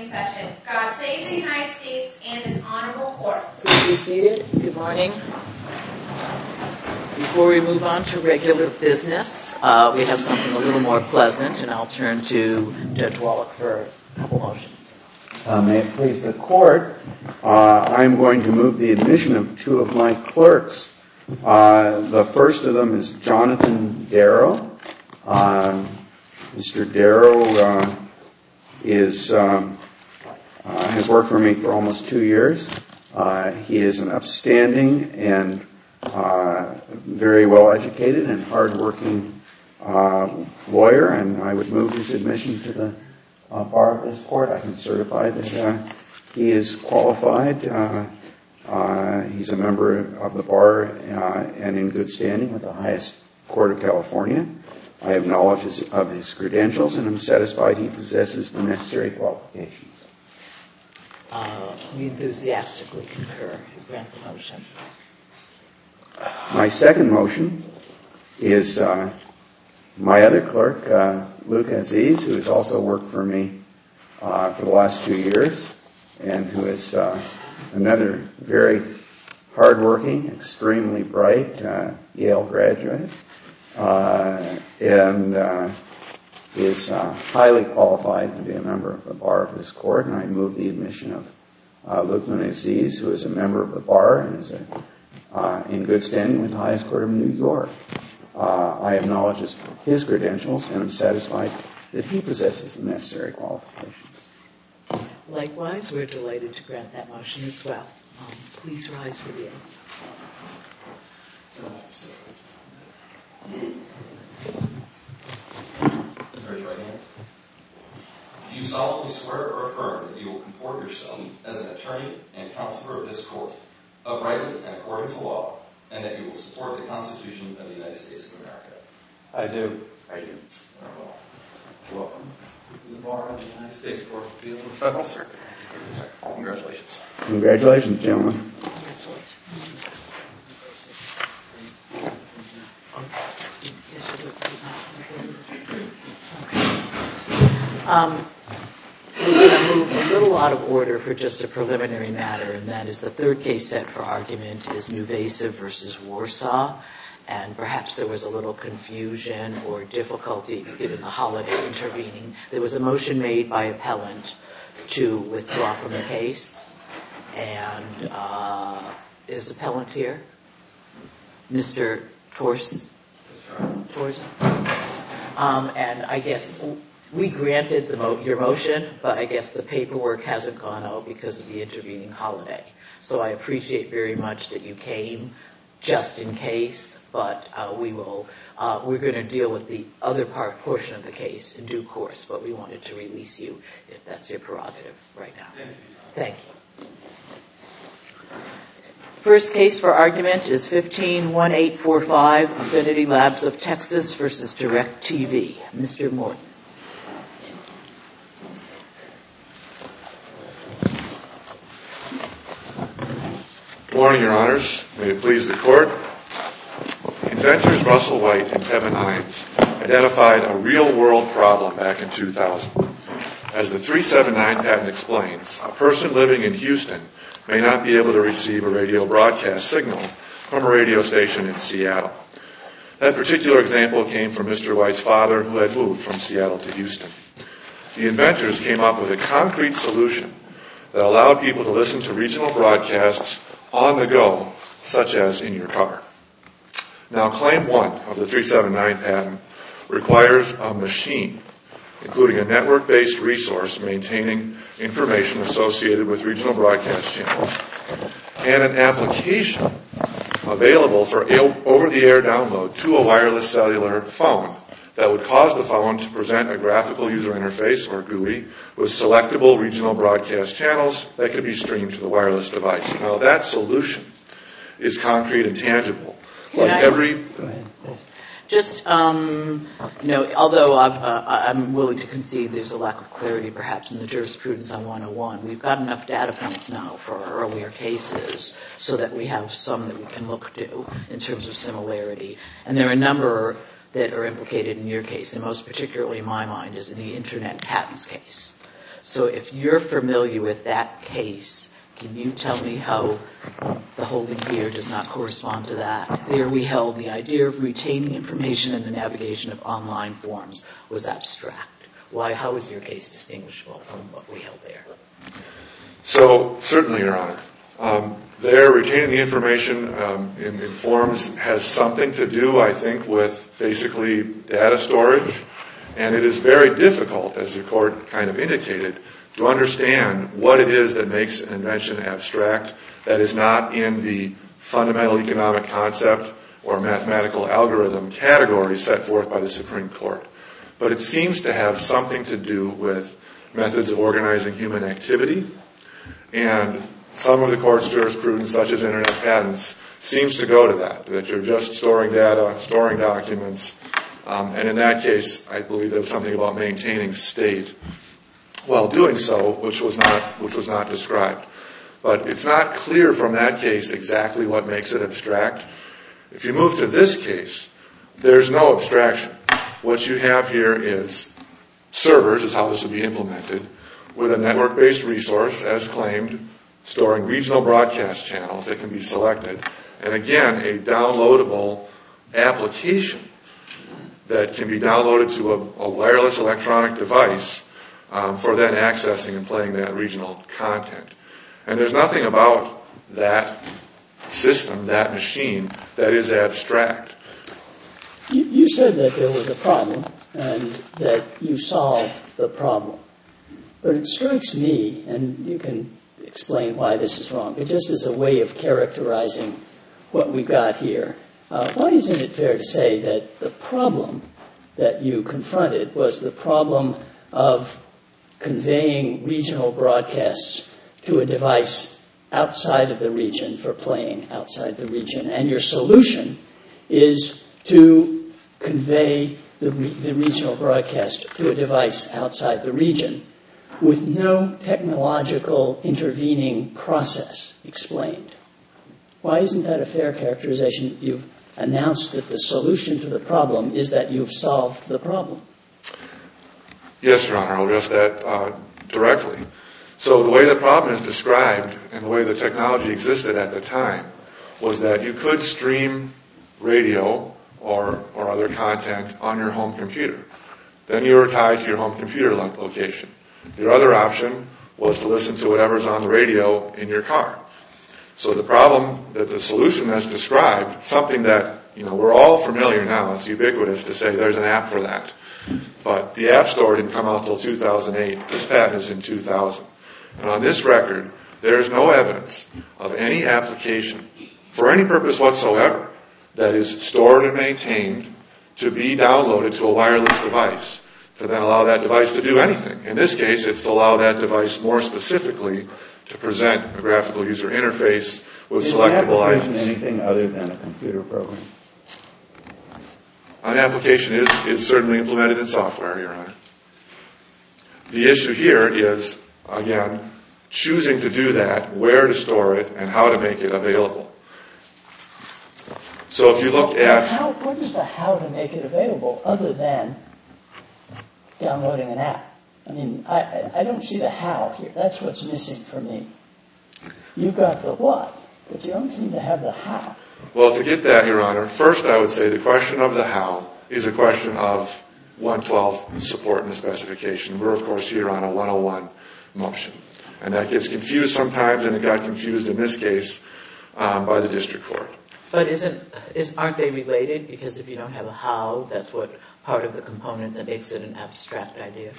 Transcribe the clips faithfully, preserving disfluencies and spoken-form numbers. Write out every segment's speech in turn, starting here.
in session. God save the United States and this honorable court. Please be seated. Good morning. Before we move on to regular business, uh, we have something a little more pleasant, and I'll turn to Judge Wallach for a couple motions. Uh, may it please the court, uh, I'm going to move the admission of two of my clerks. Uh, the first of them is Jonathan Darrow. Uh, Mister Darrow uh, is um, uh, has worked for me for almost two years. Uh, he is an upstanding and uh, very well educated and hardworking uh, lawyer, and I would move his admission to the uh, bar of this court. I can certify that uh, he is qualified. Uh, uh, he's a member of the bar uh, and in good standing with the highest court of California. I have knowledge of his credentials, and I'm satisfied he possesses the necessary qualifications. Uh, we enthusiastically concur. Grant the motion. My second motion is uh, my other clerk, uh, Luke Aziz, who has also worked for me uh, for the last two years, and who is uh, another very hardworking, extremely bright uh, Yale graduate. Uh, and uh, is uh, highly qualified to be a member of the bar of this court, and I move the admission of uh, Luke Aziz, who is a member of the bar and is a, uh, in good standing with the highest court of New York. Uh, I have knowledge of his credentials, and I'm satisfied that he possesses the necessary qualifications. Likewise, we're delighted to grant that motion as well. Um, please rise for the oath. Raise your right hands. Do you solemnly swear or affirm that you will comport yourself as an attorney and counselor of this court, uprightly and according to law, and that you will support the Constitution of the United States of America? I do. I do. Very well. Welcome to the bar of the United States Court of Appeals for the Federal Circuit. Congratulations. Congratulations, gentlemen. Um, we're going to move a little out of order for just a preliminary matter, and that is the third case set for argument is Nuvasiv versus Warsaw, and perhaps there was a little confusion or difficulty given the holiday intervening. There was a motion made by appellant to withdraw from the case, and uh, is the appellant here? Mister Tors? Torsen? Um, and I guess we granted the mo- your motion, but I guess the paperwork hasn't gone out because of the intervening holiday. So I appreciate very much that you came just in case, but uh, we will, uh, we're going to deal with the other part portion of the case in due course, but we wanted to release you if that's your prerogative right now. Thank you. Thank you. First case for argument is fifteen one eight four five, Affinity Labs of Texas versus DirecTV. Mister Morton. Good morning, Your Honors. May it please the Court. Inventors Russell White and Kevin Hines identified a real-world problem back in two thousand. As the three seventy-nine patent explains, a person living in Houston may not be able to receive a radio broadcast signal from a radio station in Seattle. That particular example came from Mister White's father, who had moved from Seattle to Houston. The inventors came up with a concrete solution that allowed people to listen to regional broadcasts on the go, such as in your car. Now, Claim one of the three seventy-nine patent requires a machine, including a network-based resource maintaining information associated with regional broadcast channels, and an application available for over-the-air download to a wireless cellular phone that would cause the phone to present a graphical user interface, or G U I, with selectable regional broadcast channels that could be streamed to the wireless device. Now, that solution is concrete and tangible. Like I, every... Go ahead. Just, um, you know, although I've, uh, I'm willing to concede there's a lack of clarity perhaps in the jurisprudence on one oh one, we've got enough data points now for our earlier cases so that we have some that we can look to in terms of similarity. And there are a number that are implicated in your case, and most particularly in my mind is in the Internet patents case. So if you're familiar with that case, can you tell me how the holding here does not correspond to that? There we held the idea of retaining information in the navigation of online forms was abstract. Why? How is your case distinguishable from what we held there? So certainly, Your Honor. Um, there, retaining the information um, in, in forms has something to do, I think, with basically data storage. And it is very difficult, as the court kind of indicated, to understand what it is that makes an invention abstract that is not in the fundamental economic concept or mathematical algorithm category set forth by the Supreme Court. But it seems to have something to do with methods of organizing human activity, and some of the court's jurisprudence, such as Internet patents, seems to go to that, that you're just storing data, storing documents, um, and in that case, I believe there was something about maintaining state while doing so, which was not which was not described. But it's not clear from that case exactly what makes it abstract. If you move to this case, there's no abstraction. What you have here is servers, is how this would be implemented, with a network-based resource, as claimed, storing regional broadcast channels that can be selected, and again, a downloadable application that can be downloaded to a, a wireless electronic device um, for then accessing and playing that regional content. And there's nothing about that system, that machine, that is abstract. You, you said that there was a problem and that you solved the problem. But it strikes me, and you can explain why this is wrong, but just as a way of characterizing what we got here, uh, why isn't it fair to say that the problem that you confronted was the problem of conveying regional broadcasts to a device outside of the region for playing outside the region, and your solution is to convey the, the regional broadcast to a device outside the region with no technological intervening process explained? Why isn't that a fair characterization? You've announced that the solution to the problem is that you've solved the problem. Yes, Your Honor, I'll address that uh, directly. So the way the problem is described and the way the technology existed at the time was that you could stream radio or, or other content on your home computer. Then you were tied to your home computer lo- location. Your other option was to listen to whatever's on the radio in your car. So the problem, that the solution that's described, something that, you know, we're all familiar now, it's ubiquitous to say there's an app for that. But the App Store didn't come out until two thousand eight. This patent is in two thousand. And on this record, there is no evidence of any application for any purpose whatsoever that is stored and maintained to be downloaded to a wireless device to then allow that device to do anything. In this case, it's to allow that device more specifically to present a graphical user interface with Is selectable the application items. anything other than a computer program? An application is, is certainly implemented in software, Your Honor. The issue here is, again, choosing to do that, where to store it, and how to make it available. So if you look at... How, what is the how to make it available other than downloading an app? I mean, I, I don't see the how here. That's what's missing for me. You've got the what, but you don't seem to have the how. Well, to get that, Your Honor, first I would say the question of the how is a question of one twelve support and the specification. We're, of course, here on a one oh one motion. And that gets confused sometimes, and it got confused in this case um, by the district court. But isn't is aren't they related? Because if you don't have a how, that's what part of the component that makes it an abstract idea.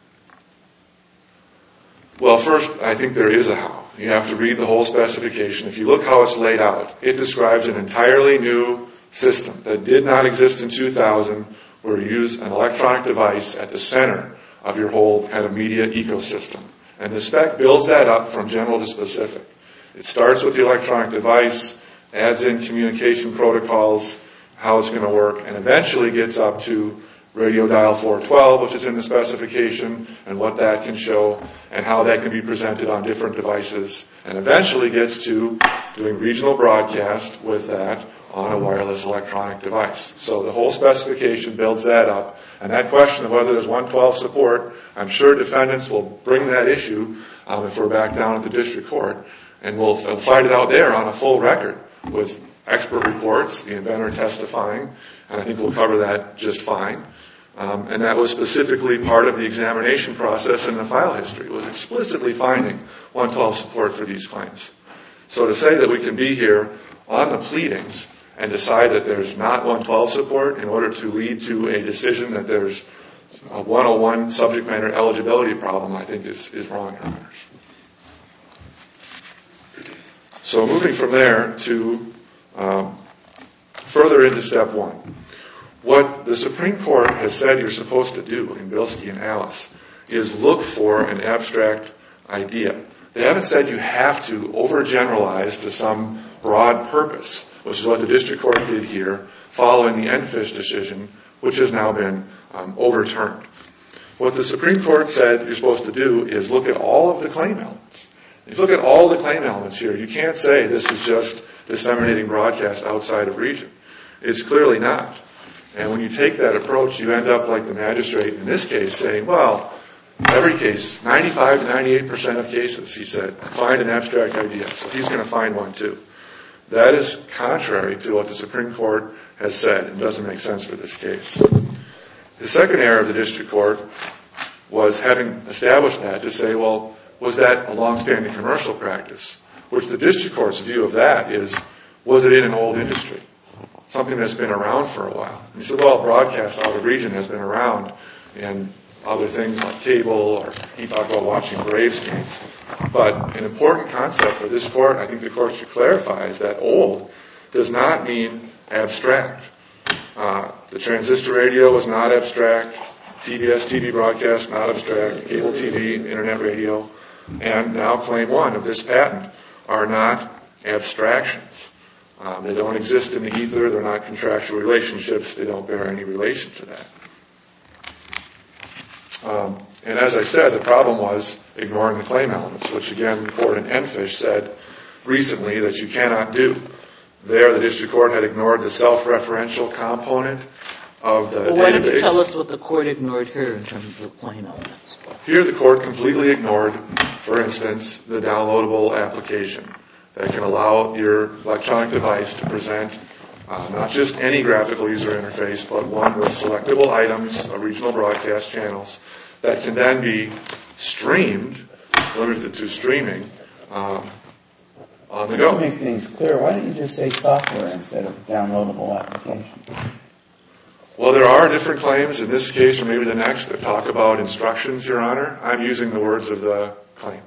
Well, first, I think there is a how. You have to read the whole specification. If you look how it's laid out, it describes an entirely new system that did not exist in two thousand, where you use an electronic device at the center of your whole kind of media ecosystem. And the spec builds that up from general to specific. It starts with the electronic device, adds in communication protocols, how it's going to work, and eventually gets up to radio dial four twelve, which is in the specification, and what that can show, and how that can be presented on different devices, and eventually gets to doing regional broadcast with that, on a wireless electronic device. So the whole specification builds that up. And that question of whether there's one twelve support, I'm sure defendants will bring that issue um, if we're back down at the district court. And we'll fight it out there on a full record with expert reports, the inventor testifying, and I think we'll cover that just fine. Um, and that was specifically part of the examination process in the file history. It was explicitly finding one twelve support for these claims. So to say that we can be here on the pleadings and decide that there's not one twelve support in order to lead to a decision that there's a one oh one subject matter eligibility problem, I think is, is wrong, Your Honors. So moving from there to um, further into step one. What the Supreme Court has said you're supposed to do in Bilski and Alice is look for an abstract idea. They haven't said you have to overgeneralize to some broad purpose, which is what the district court did here following the Enfish decision, which has now been um, overturned. What the Supreme Court said you're supposed to do is look at all of the claim elements. If you look at all the claim elements here, you can't say this is just disseminating broadcast outside of region. It's clearly not. And when you take that approach, you end up like the magistrate in this case saying, well, every case, ninety-five to ninety-eight percent of cases, he said, find an abstract idea. So he's going to find one too. That is contrary to what the Supreme Court has said and doesn't make sense for this case. The second error of the district court was having established that to say, well, was that a long-standing commercial practice? Which the district court's view of that is, was it in an old industry? Something that's been around for a while. And he said, well, broadcast out of region has been around in other things like cable, or he talked about watching Braves games. But an important concept for this court, I think the court should clarify, is that old does not mean abstract. Uh, the transistor radio was not abstract. T B S T V broadcast, not abstract. Cable T V, internet radio, and now claim one of this patent are not abstractions. Um, they don't exist in the ether. They're not contractual relationships. They don't bear any relation to that. Um, and as I said, the problem was ignoring the claim elements, which again, the court in Enfish said recently that you cannot do. There, the district court had ignored the self-referential component of the well, database. Why don't you tell us what the court ignored here in terms of claim elements? Here, the court completely ignored, for instance, the downloadable application that can allow your electronic device to present uh, not just any graphical user interface, but one with selectable items, uh, regional broadcast channels, that can then be streamed, limited to streaming, um, on the go. To make things clear, why don't you just say software instead of downloadable application? Well, there are different claims in this case, or maybe the next, that talk about instructions, Your Honor. I'm using the words of the claim.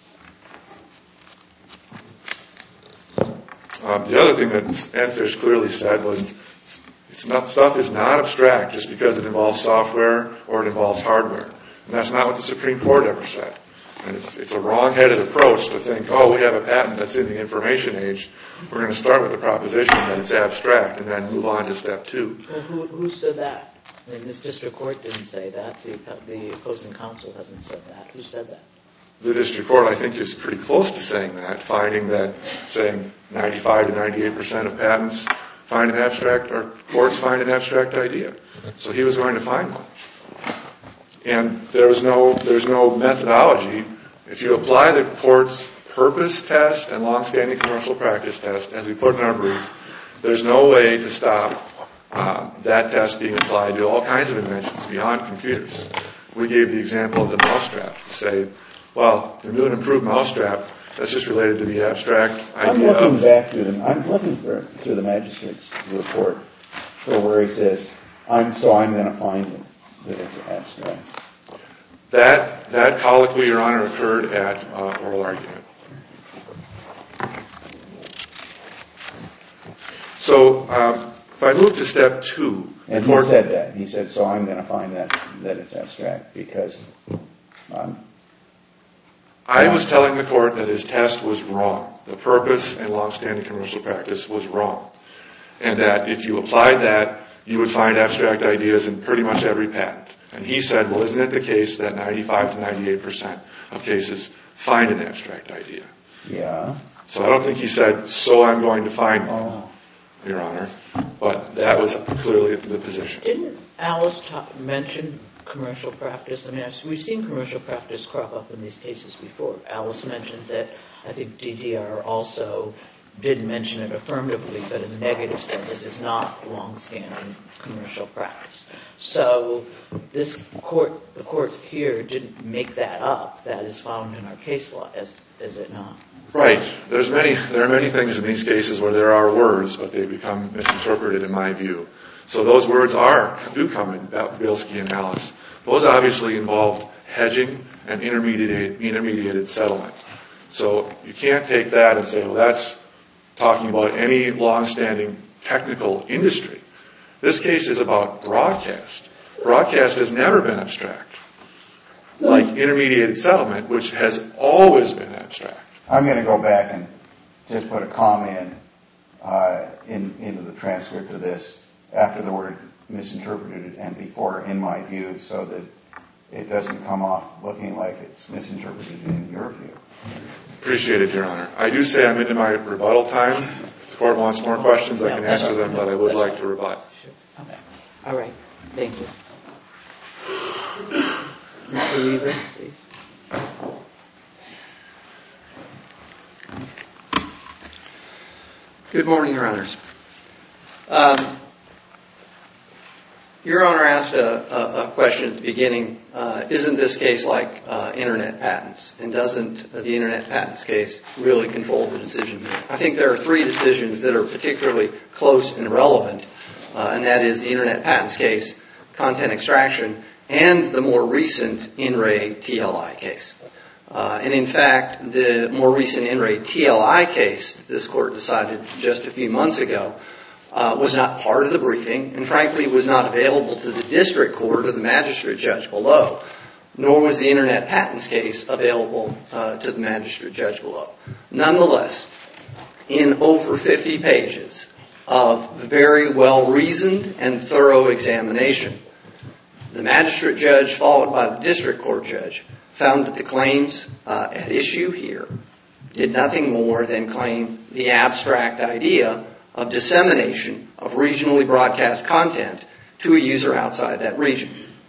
Um, the other thing that Enfish clearly said was it's not, stuff is not abstract just because it involves software or it involves hardware. And that's not what the Supreme Court ever said. And it's, it's a wrong-headed approach to think, oh, we have a patent that's in the information age. We're going to start with the proposition that it's abstract and then move on to step two. Well, who, who said that? I mean, this district court didn't say that. The, the opposing counsel hasn't said that. Who said that? The district court, I think, is pretty close to saying that, finding that, saying ninety-five to ninety-eight percent of patents find an abstract, or courts find an abstract idea. So he was going to find one. And there was no, there's no methodology. If you apply the court's purpose test and long-standing commercial practice test, as we put in our brief, there's no way to stop uh, that test being applied to all kinds of inventions beyond computers. We gave the example of the mousetrap to say, well, the new and improved mousetrap, that's just related to the abstract idea. I'm looking of, back through them. I'm looking for, through the magistrate's report for where he says, "I'm so I'm going to find it, that it's abstract." That that colloquy, Your Honor, occurred at uh, oral argument. So um, if I move to step two, and the court he said that. He said, "So I'm going to find that that it's abstract because." Um, I was telling the court that his test was wrong. The purpose and long-standing commercial practice was wrong. And that if you applied that, you would find abstract ideas in pretty much every patent. And he said, well, isn't it the case that ninety-five to ninety-eight percent of cases find an abstract idea? Yeah. So I don't think he said, so I'm going to find one. Oh. Your Honor, but that was clearly the position. Didn't Alice talk, mention commercial practice? I mean, we've seen commercial practice crop up in these cases before. Alice mentions it. I think D D R also did mention it affirmatively, but in the negative sense, this is not long-standing commercial practice. So this court, the court here, didn't make that up. That is found in our case law, is, is it not? Right. There's many. There are many things in these cases where there are words, but they become misinterpreted, in my view. So those words are do come in Bilski and Alice. Those obviously involved hedging and intermediate, intermediated settlement. So you can't take that and say, well, that's talking about any long-standing technical industry. This case is about broadcast. Broadcast has never been abstract, like intermediated settlement, which has always been abstract. I'm going to go back and just put a comma in, uh, in into the transcript of this after the word misinterpreted and before in my view, so that it doesn't come off looking like it's misinterpreted in your view. Appreciate it, Your Honor. I do say I'm into my rebuttal time. If the court wants more questions, I can answer them, but I would like to rebut. Okay. All right. Thank you. Mister Weaver, please. Good morning, Your Honors. Um, Your Honor asked a, a, a question at the beginning. Uh, isn't this case like uh, Internet patents? And doesn't the Internet patents case really control the decision here? I think there are three decisions that are particularly close and relevant, uh, and that is the Internet patents case, content extraction, and the more recent In Re T L I case. Uh, and in fact, the more recent In Re T L I case that this court decided just a few months ago uh, was not part of the briefing, and frankly was not available to the district court or the magistrate judge below, nor was the Internet patents case available uh, to the magistrate judge below. Nonetheless, in over fifty pages of very well-reasoned and thorough examination, the magistrate judge, followed by the district court judge, found that the claims uh, at issue here did nothing more than claim the abstract idea of dissemination of regionally broadcast content to a user outside that region.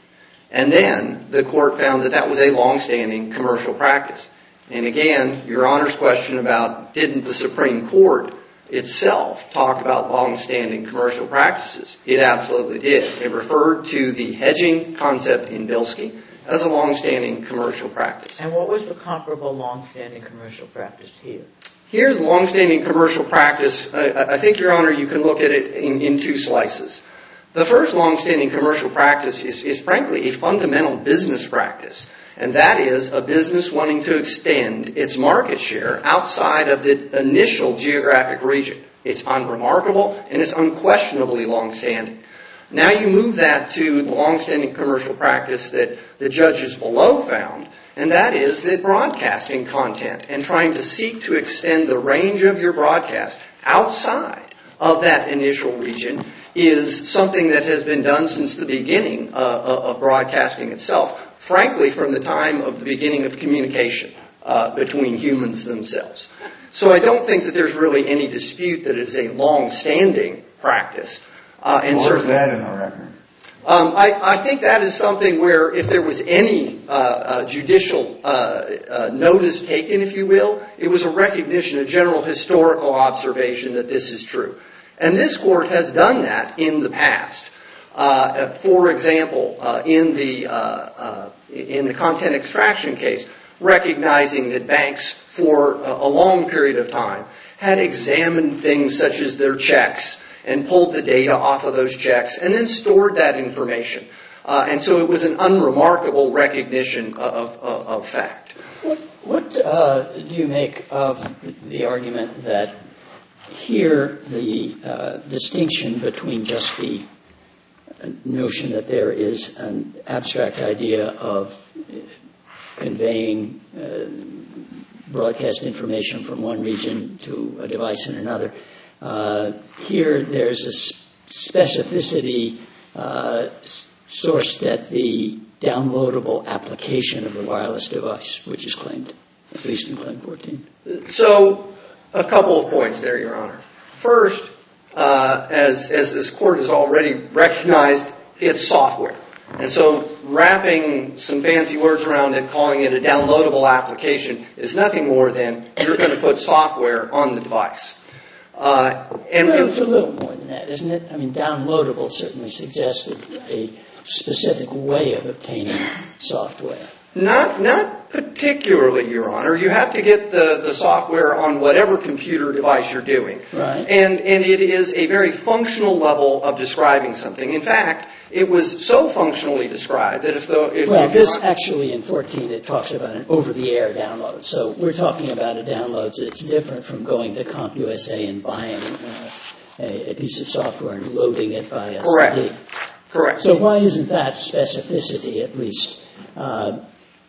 And then the court found that that was a long-standing commercial practice. And again, Your Honor's question about didn't the Supreme Court itself talk about long-standing commercial practices? It absolutely did. It referred to the hedging concept in Bilski as a long-standing commercial practice. And what was the comparable long-standing commercial practice here? Here's long-standing commercial practice. I, I think, Your Honor, you can look at it in, in two slices. The first long-standing commercial practice is, is, frankly, a fundamental business practice, and that is a business wanting to extend its market share outside of the initial geographic region. It's unremarkable, and it's unquestionably long-standing. Now you move that to the long-standing commercial practice that the judges below found, and that is that broadcasting content and trying to seek to extend the range of your broadcast outside of that initial region is something that has been done since the beginning uh, of broadcasting itself, frankly, from the time of the beginning of communication uh, between humans themselves. So I don't think that there's really any dispute that it is a long-standing practice. Uh, and Where's that in the record? Um, I, I think that is something where if there was any uh, uh, judicial uh, uh, notice taken, if you will, it was a recognition, a general historical observation that this is true. And this court has done that in the past. Uh, for example, uh, in the uh, uh, in the content extraction case, recognizing that banks for a long period of time had examined things such as their checks and pulled the data off of those checks and then stored that information. Uh, and so it was an unremarkable recognition of, of, of fact. What, what uh, do you make of the argument that here the uh, distinction between just the notion that there is an abstract idea of conveying uh, broadcast information from one region to a device in another, Uh, here there's a specificity uh, sourced at the downloadable application of the wireless device, which is claimed, at least in Claim fourteen. So, a couple of points there, Your Honor. First, uh, as, as this court has already recognized, it's software. And so wrapping some fancy words around it, calling it a downloadable application, is nothing more than you're going to put software on the device. Uh, and well, it's a little more than that, isn't it? I mean, downloadable certainly suggests a specific way of obtaining software. Not not particularly, Your Honor. You have to get the, the software on whatever computer device you're doing. Right. And and it is a very functional level of describing something. In fact, it was so functionally described that if the if, well, if this actually in fourteen it talks about an over-the-air download. So we're talking about a download that's different from going to CompUSA and buying uh, a, a piece of software and loading it by a Correct. C D. Correct. So why isn't that specificity at least uh,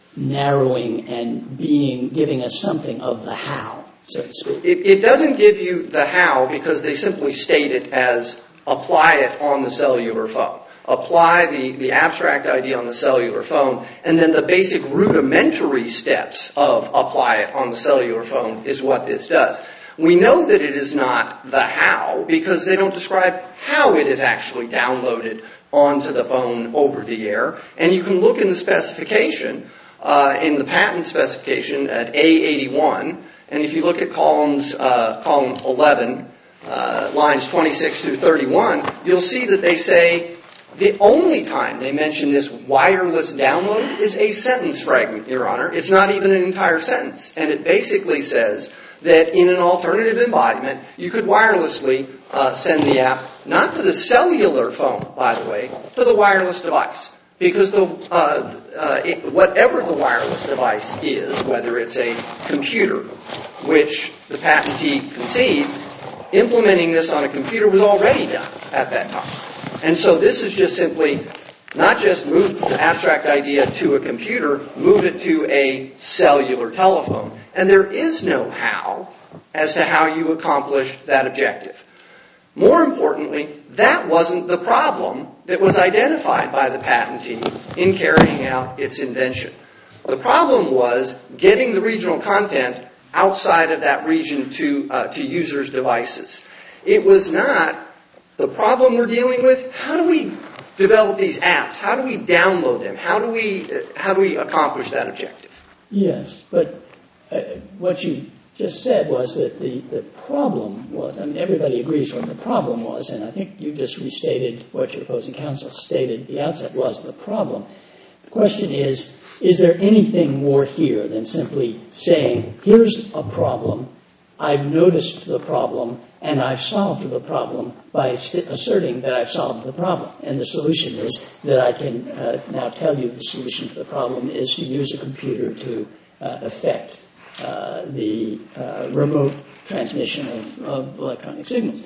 narrowing and being giving us something of the how, so to speak? It, it doesn't give you the how because they simply state it as apply it on the cellular phone. Apply the, the abstract idea on the cellular phone, and then the basic rudimentary steps of apply it on the cellular phone is what this does. We know that it is not the how because they don't describe how it is actually downloaded onto the phone over the air. And you can look in the specification, uh, in the patent specification at A eighty-one, and if you look at columns, uh, column eleven, uh, lines twenty-six through thirty-one, you'll see that they say the only time they mention this wireless download is a sentence fragment, Your Honor. It's not even an entire sentence. And it basically says that in an alternative embodiment, you could wirelessly uh, send the app, not to the cellular phone, by the way, to the wireless device. Because the uh, uh, it, whatever the wireless device is, whether it's a computer, which the patentee concedes, implementing this on a computer was already done at that time. And so this is just simply not just move the abstract idea to a computer, move it to a cellular telephone. And there is no how as to how you accomplish that objective. More importantly, that wasn't the problem that was identified by the patentee in carrying out its invention. The problem was getting the regional content outside of that region to uh, to users' devices. It was not the problem we're dealing with. How do we develop these apps? How do we download them? How do we uh, how do we accomplish that objective? Yes, but uh, what you just said was that the, the problem was, I mean, everybody agrees what the problem was, and I think you just restated what your opposing counsel stated at the outset was the problem. The question is, is there anything more here than simply saying, here's a problem, I've noticed the problem, and I've solved the problem by st- asserting that I've solved the problem. And the solution is that I can uh, now tell you the solution to the problem is to use a computer to uh, affect uh, the uh, remote transmission of, of electronic signals.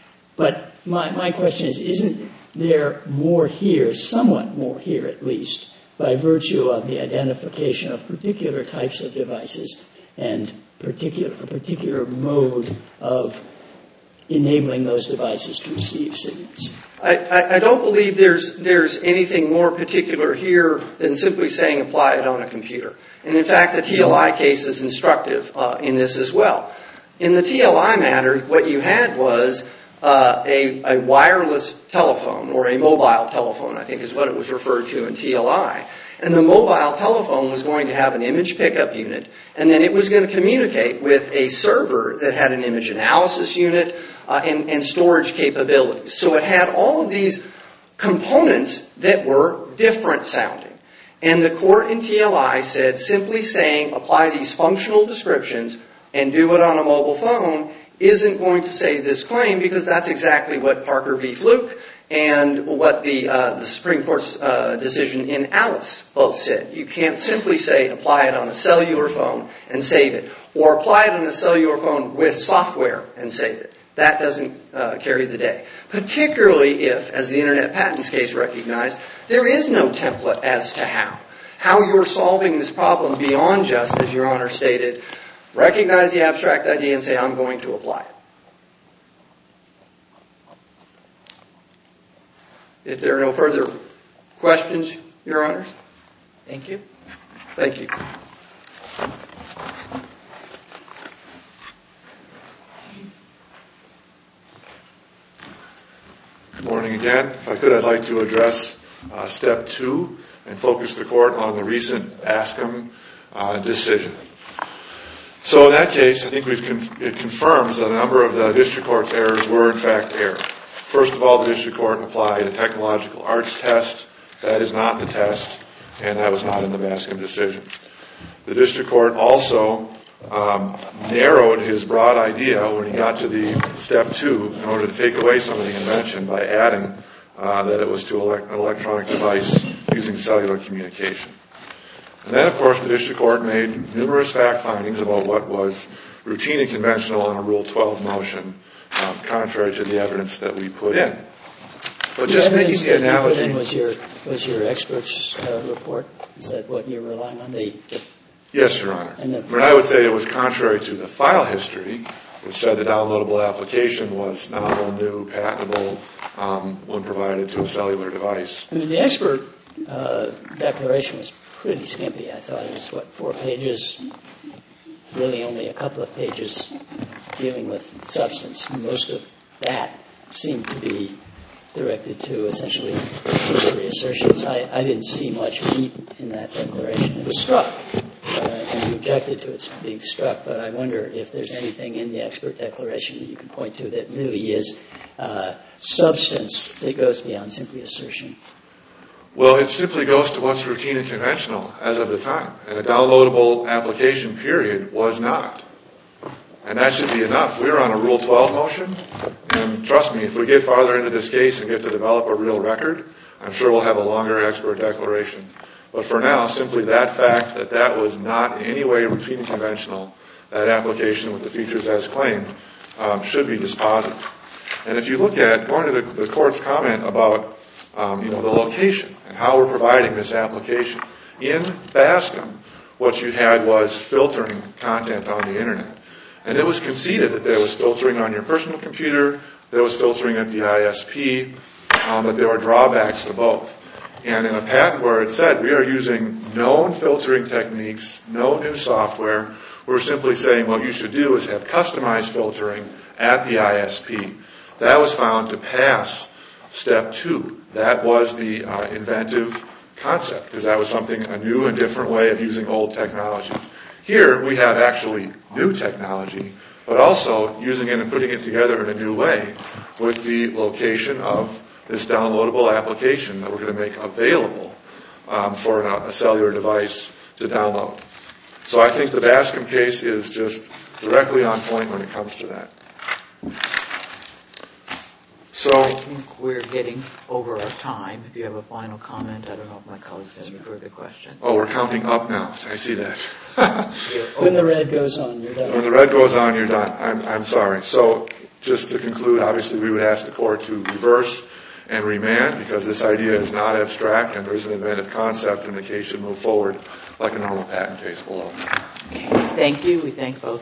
But my, my question is, isn't there more here, somewhat more here at least, by virtue of the identification of particular types of devices and particular, a particular mode of enabling those devices to receive signals? I, I, I don't believe there's there's anything more particular here than simply saying apply it on a computer. And in fact, the T L I case is instructive uh, in this as well. In the T L I matter, what you had was uh, a, a wireless telephone, or a mobile telephone, I think is what it was referred to in T L I. And the mobile telephone was going to have an image pickup unit, and then it was going to communicate with a server that had an image analysis unit uh, and, and storage capabilities. So it had all of these components that were different sounding. And the court in T L I said simply saying apply these functional descriptions and do it on a mobile phone isn't going to say this claim, because that's exactly what Parker v. Fluke and what the uh, the Supreme Court's uh, decision in Alice both said. You can't simply say apply it on a cellular phone and save it, or apply it on a cellular phone with software and save it. That doesn't uh, carry the day. Particularly if, as the Internet Patents case recognized, there is no template as to how. How you're solving this problem beyond just, as Your Honor stated, recognize the abstract idea and say, I'm going to apply it. If there are no further questions, Your Honors. Thank you. Thank you. again, if I could, I'd like to address uh, step two and focus the court on the recent Bascom uh, decision. So in that case, I think we've con- it confirms that a number of the district court's errors were in fact error. First of all, the district court applied a technological arts test. That is not the test, and that was not in the Bascom decision. The district court also um, narrowed his broad idea when he got to the step two in order to take away some of the invention by adding uh, that it was to elect- an electronic device using cellular communication. And then, of course, the district court made numerous fact findings about what was routine and conventional on a Rule twelve motion, um, contrary to the evidence that we put in. But the just making evidence the that you put analogy... in was your, was your expert's uh, report? Is that what you're relying on? The, the Yes, Your Honor. And the- I mean, I would say it was contrary to the file history, which said the downloadable application was novel, new, patentable, um, when provided to a cellular device. I mean, the expert uh, declaration was pretty skimpy. I thought it was, what, four pages? Really only a couple of pages dealing with substance. Most of that seemed to be directed to essentially cursory assertions. I, I didn't see much meat in that declaration. It was struck, uh, and you objected to its being struck, but I wonder if there's anything in the expert declaration that you can point to that really is uh, substance that goes beyond simply assertion. Well, it simply goes to what's routine and conventional as of the time. And a downloadable application, period, was not. And that should be enough. We're on a Rule twelve motion, and trust me, if we get farther into this case and get to develop a real record, I'm sure we'll have a longer expert declaration. But for now, simply that fact that that was not in any way routine and conventional, that application with the features as claimed, um, should be dispositive. And if you look at, going to the, the court's comment about um, you know, the location and how we're providing this application, in Bascom, what you had was filtering content on the Internet. And it was conceded that there was filtering on your personal computer, there was filtering at the I S P, um, but there were drawbacks to both. And in a patent where it said we are using known filtering techniques, no new software, we're simply saying what you should do is have customized filtering at the I S P. That was found to pass step two. That was the uh, inventive concept, because that was something, a new and different way of using old technology. Here we have actually new technology, but also using it and putting it together in a new way with the location of this downloadable application that we're going to make available um, for a, a cellular device to download. So I think the Bascom case is just directly on point when it comes to that. So I think we're getting over our time. If you have a final comment, I don't know if my colleagues have any further questions. Oh, we're counting up now. I see that. When the red goes on, you're done. When the red goes on, you're done. I'm, I'm sorry. So just to conclude, obviously we would ask the court to reverse and remand, because this idea is not abstract and there's an inventive concept, and the case should move forward like a normal patent case below. Okay. Thank you. We thank both